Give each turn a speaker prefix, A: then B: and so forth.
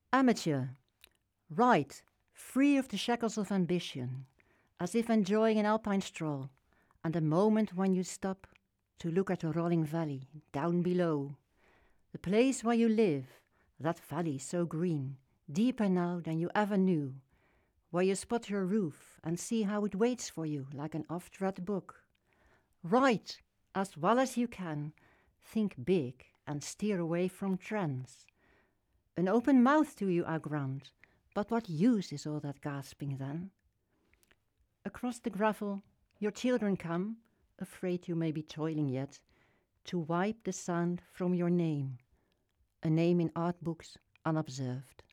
A: Amateur, right, free of the shackles of ambition, as if enjoying an alpine stroll, and a moment when you stop to look at the rolling valley down below. The place where you live, that valley so green, deeper now than you ever knew, where you spot your roof and see how it waits for you like an oft-read book. Write as well as you can, think big and steer away from trends. An open mouth to you I grant, but what use is all that gasping then? Across the gravel your children come, afraid you may be toiling yet, to wipe the sand from your name, a name in art books unobserved.